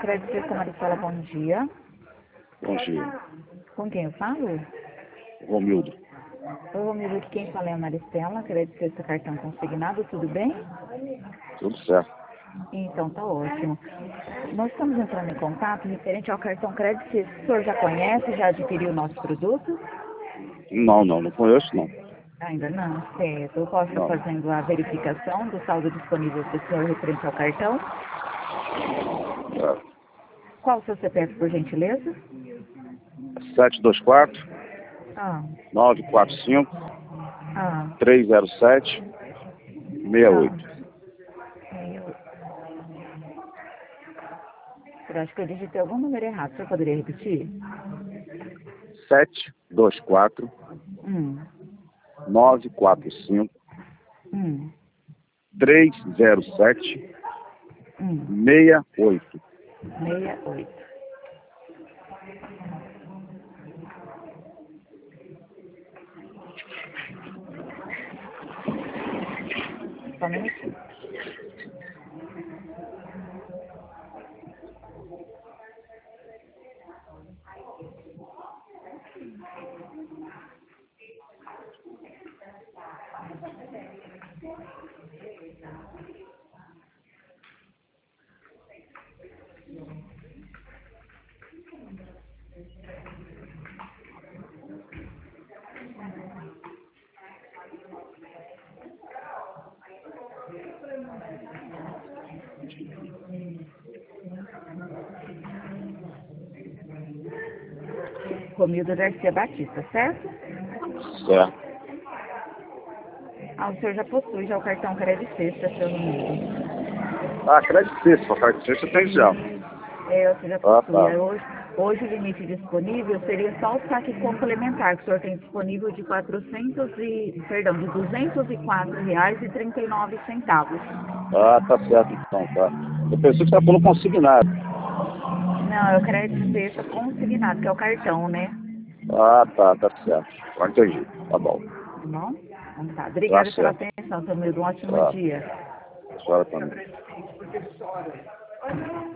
Crédito Sexta Maristela, bom dia. Bom dia. Com quem eu falo? Romildo. Oi, Romildo, aqui quem fala é a Maristela, Crédito Sexta Cartão Consignado, tudo bem? Tudo certo. Então, tá ótimo. Nós estamos entrando em contato referente ao cartão Crédito Sexta. O senhor já conhece, já adquiriu o nosso produto? Não conheço, não. Ainda não, certo. Eu posso estar Não. fazendo a verificação do saldo disponível para o senhor referente ao cartão. É. Qual o seu CPF, por gentileza? 724 Ah, 945 ah, 307 68. eu acho que eu digitei algum número errado. O senhor poderia repetir? 724 Hum, 945 hum, 307 hum. 68. 68. Só um minutinho. Romildo Garcia Batista, certo? Certo. Ah, o senhor já possui já o cartão Crédito Sexta, seu Romildo. Crédito Sexta. Crédito Sexta tem já. Você já Ah, possui. tá. Hoje o limite disponível seria só o saque complementar, que o senhor tem disponível de de R$ 204,39. Tá certo então, tá. Eu pensei que você estava falando consignado. Não, é o Crédito Sexta consignado, que é o cartão, né? Tá certo. Já entendi. Tá bom. Tá bom? Então tá. Tá Obrigada pela certo. atenção, seu Romildo. Um ótimo Tá. dia. A senhora também.